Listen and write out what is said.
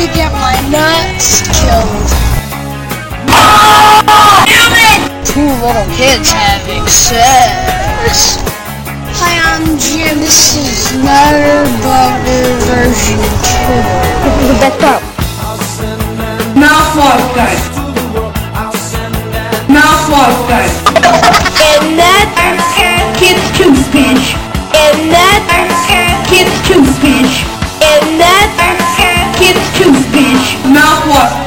to get my nuts killed. Damn it! Two little kids having sex. Hi, I'm Jim. This is Nutter Butter version 2. The best part. Mouthwash guy. Mouthwash guy. And that Kids toothpaste. and that Kids toothpaste. and that Kids toothpaste. Mouthwash.